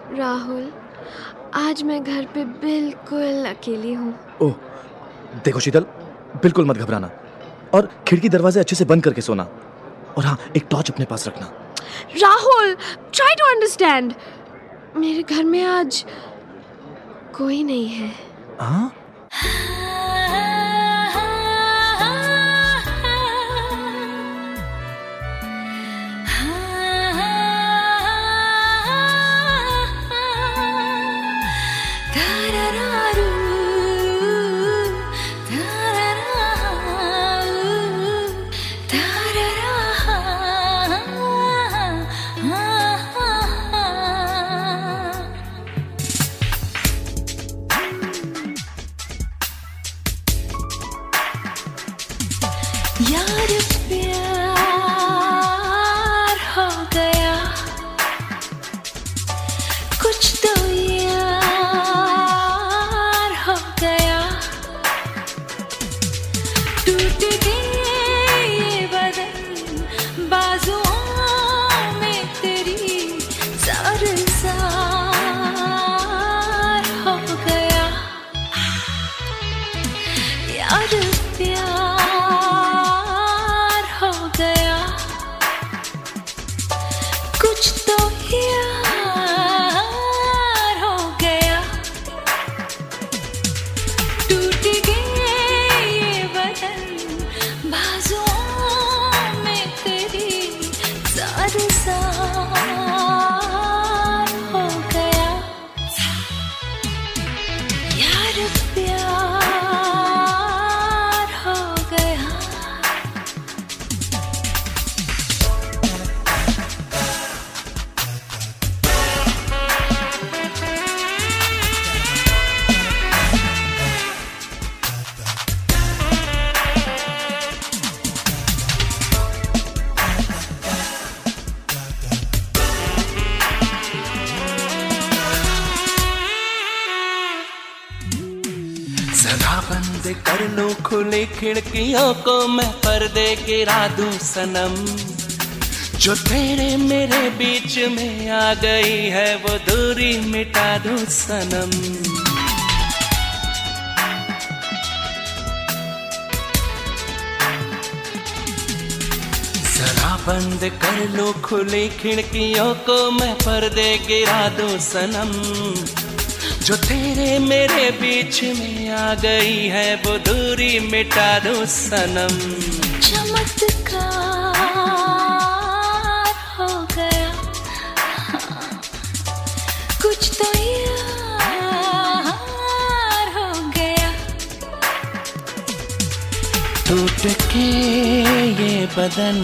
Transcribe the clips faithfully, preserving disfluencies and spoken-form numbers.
राहुल, आज मैं घर पे बिल्कुल अकेली हूँ। ओह, देखो शीतल, बिल्कुल मत घबराना और खिड़की दरवाजे अच्छे से बंद करके सोना। और हाँ, एक टॉर्च अपने पास रखना। Rahul, try to understand. मेरे घर में आज कोई नहीं है। हाँ? यार प्यार हो गया, कुछ तो यार हो गया। टूट गए ये बदन बाजुओं में तेरी, ज़ार ज़ार हो गया। यार प्यार कुछ तो यार हो गया। टूट गए ये बदन बाजुओं में तेरी, ज़ार ज़ार हो गया। यार प्यार हो गया। जरा बंद कर लो खुली खिड़कियों को, मैं पर्दे गिरा दूं सनम। जो तेरे मेरे बीच में आ गई है वो दूरी मिटा दूं सनम। जरा बंद कर लो खुली खिड़कियों को, मैं पर्दे गिरा दूं सनम। जो तेरे मेरे बीच में आ गई है वो दूरी मिटा दूं सनम। चमत्कार हो गया, कुछ तो यार हो गया। टूट के ये बदन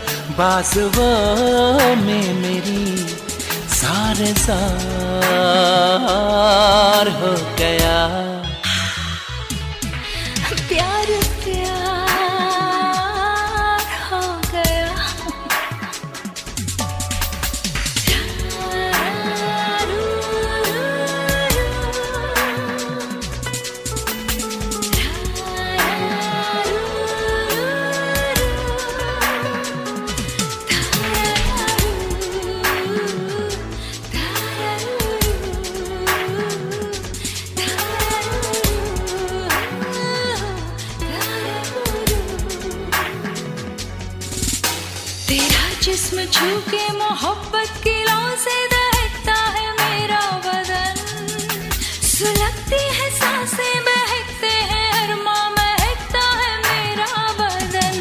बाजुओं में मेरी, ज़ार ज़ार हो गया। प्यार प्यार हो गया। तेरा जिस्म छू के मोहब्बत की लौ से दहकता है मेरा बदन। सुलगती है सांसें, बहकते हैं अरमां, महकता है मेरा बदन।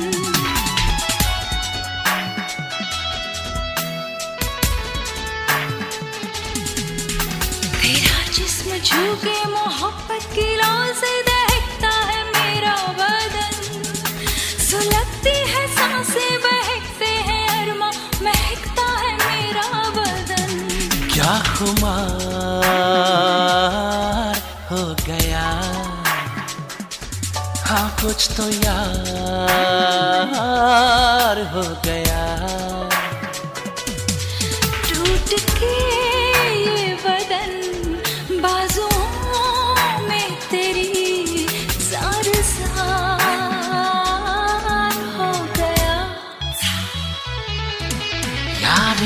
तेरा जिस्म छू के मोहब्बत की लौ से दहकता है मेरा बदन। सुलगती है सांसें, बहकते हैं अरमां, महकता है मेरा बदन। क्या खुमार हो गया, हाँ कुछ तो यार हो गया। टूट के ये बदन बाजुओं में तेरी, ज़ार ज़ार हो गया। प्यार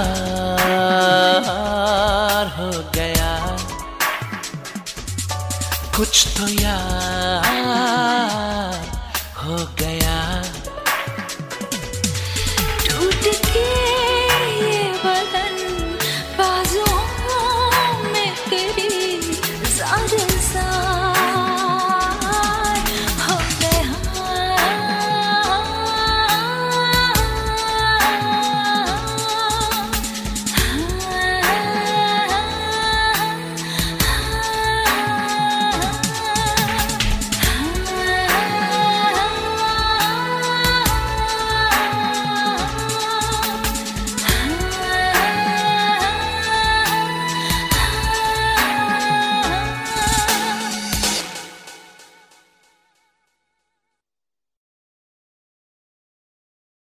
प्यार हो गया, कुछ तो यार